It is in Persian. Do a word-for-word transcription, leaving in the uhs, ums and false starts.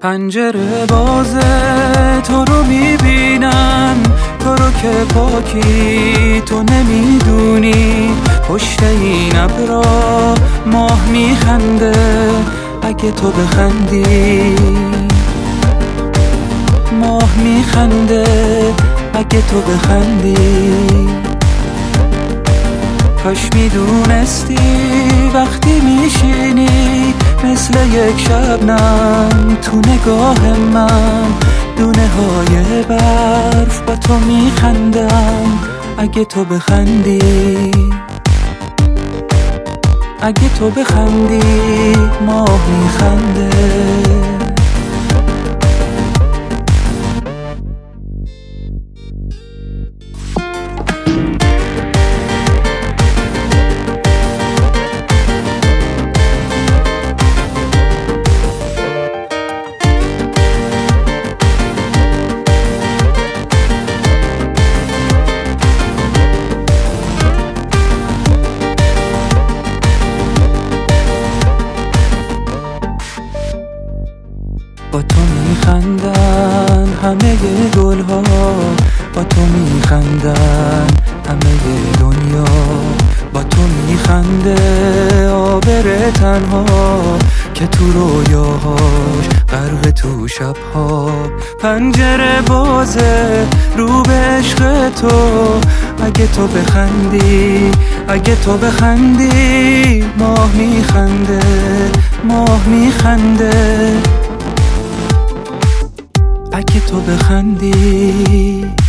پنجره بازه تو رو میبینم، تو رو که پاکی تو نمیدونی. پشت این ابرا ماه میخنده اگه تو بخندی، ماه میخنده اگه تو بخندی. کاش میدونستی وقتی میشینی مثل یک شبنم تو نگاه من، دونه های برف با تو میخندم اگه تو بخندی، اگه تو بخندی ماه میخنده. با تو میخندن همه گلها، با تو میخندن همه دنیا. با تو میخنده عابر تنها که تو رویاهاش غرق تو شبها. پنجره بازه رو به عشق تو اگه تو بخندی، اگه تو بخندی ماه میخنده، ماه میخنده اگه تو بخندی.